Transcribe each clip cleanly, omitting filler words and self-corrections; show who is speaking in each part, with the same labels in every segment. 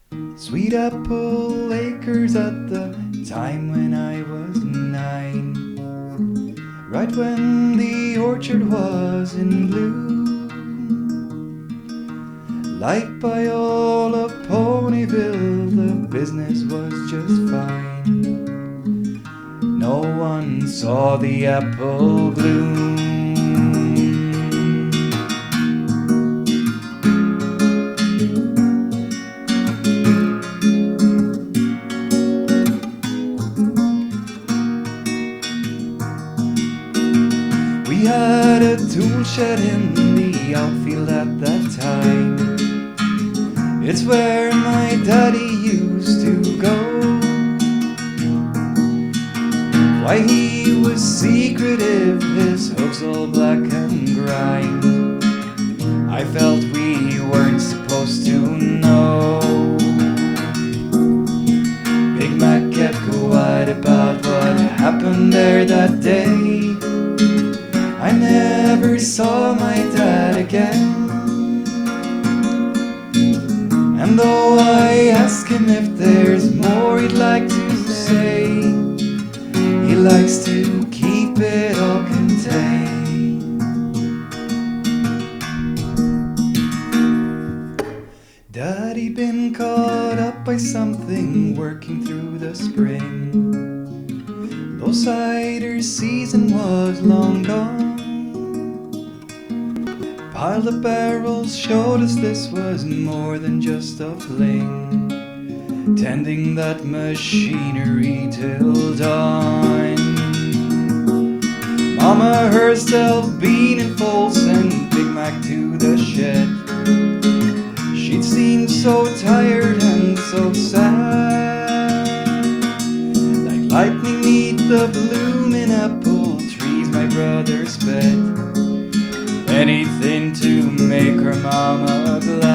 Speaker 1: Sweet apple acres at the time when I was 9, right when the orchard was in bloom. Like Biola, Ponyville, the business was just fine. No one saw the apple bloom. We had a tool shed in the outfield at that time. It's where my daddy used to go. Why he was secretive, his hooves all black and grimed, I felt we weren't supposed to know. Big Mac kept quiet about what happened there that day. I never saw my dad again. And though I ask him if there's more he'd like to say, he likes to keep it all contained. Daddy been caught up by something working through the spring. Though cider season was long gone, piled up barrels showed us this was more than just a fling, tending that machinery till dawn. Mama herself been in full sent Big Mac to the shed. She'd seemed so tired and so sad, like lightning meet the blooming apple trees my brother sped. Anything to make her mama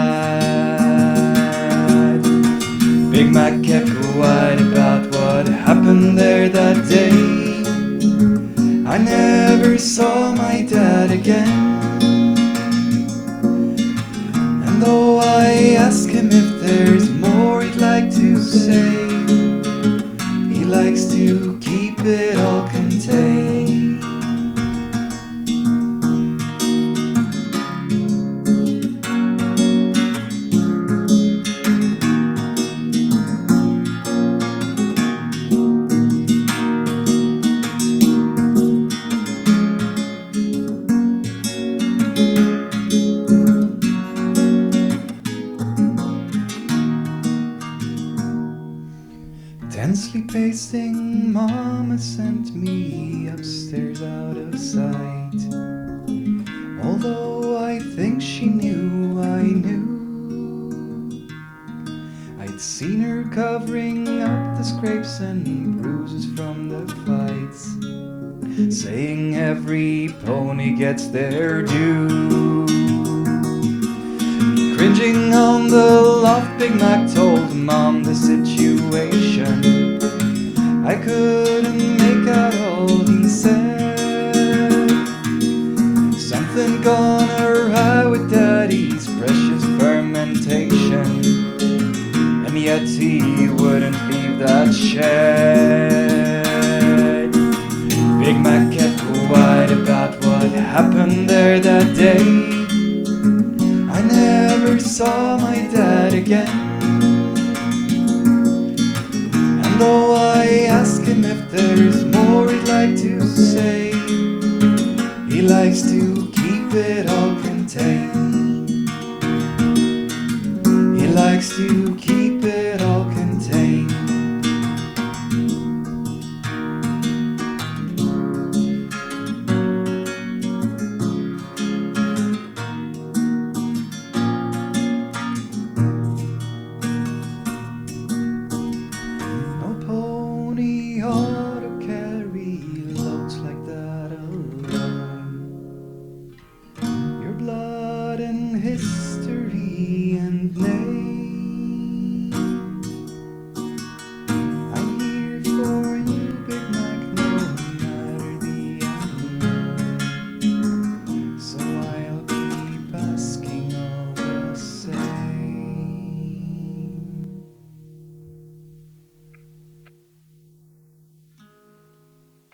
Speaker 1: glad. Big Mac kept quiet about what happened there that day. I never saw my dad again. And though I ask him if there's more he'd like to say, he likes to keep it all contained. Tensely pacing, Mama sent me upstairs out of sight. Although I think she knew I knew, I'd seen her covering up the scrapes and bruises from the fights, saying every pony gets their due. Cringing on the loft, Big Mac told Mom the situation. I couldn't make out all he said. Something gone awry with Daddy's precious fermentation, and yet he wouldn't leave that shed. Big Mac kept quiet about what happened there that day. I never saw my dad again. And though I ask him if there's more he'd like to say, he likes to keep it all contained. He likes to keep